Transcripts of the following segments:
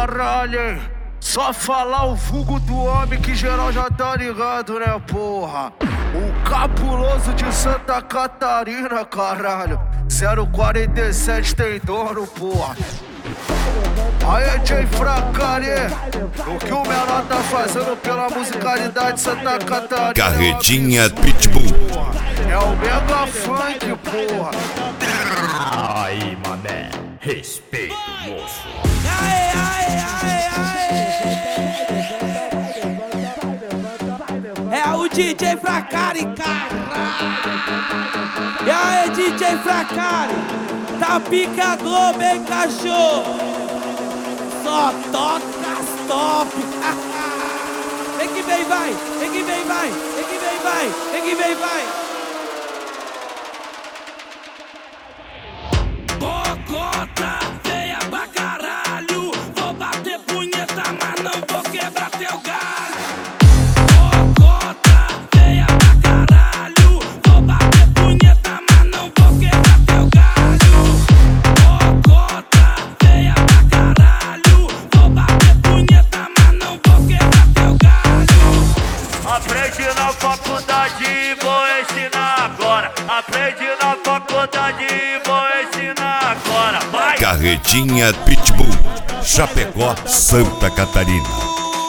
caralho, hein? Só falar o vulgo do homem que geral já tá ligado, né, porra? O cabuloso de Santa Catarina, caralho. 047 tem dono, porra. Aí, Jay Fracari, o que o menor tá fazendo pela musicalidade de Santa Catarina? Carretinha Pitbull. É o mega funk, porra. Aí, mané, respeito, moço. É o DJ Fracari, cara. E aí, DJ Fracari, tá pica Globo, hein, cachorro? Só toca as top. Vem que vem, vai. Vem que vem, vai. Vem que vem, vai. Vem que vem, vai. Bocota, veia pra caralho. Vou bater punheta, mas não vou quebrar teu galho. Bocota, veia pra caralho. Vou bater punheta, mas não vou quebrar teu galho. Bocota, veia pra caralho. Vou bater punheta, mas não vou quebrar teu galho. Aprende na faculdade, vou ensinar agora. Aprende na faculdade, vou ensinar agora. Vai! Carretinha Pitbull. Chapecó, Santa Catarina.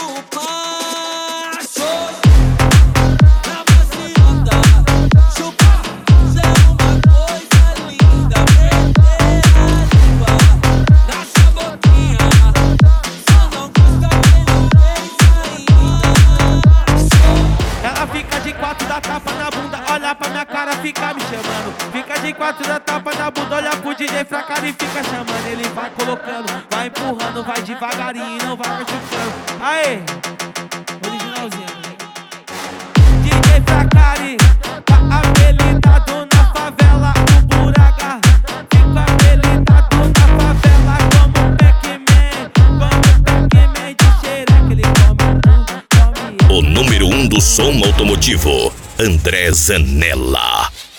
Fica me chamando, fica de quatro da tapa na bunda, olha pro DJ Fracari e fica chamando. Ele vai colocando, vai empurrando, vai devagarinho, não vai machucando. Aê, originalzinho. DJ Fracari, tá apelidado na favela, o buraca. Fico apelidado na favela como Pac-Man, como Pac-Man de xereca. Ele come. O número 1 do som automotivo, André Zanella.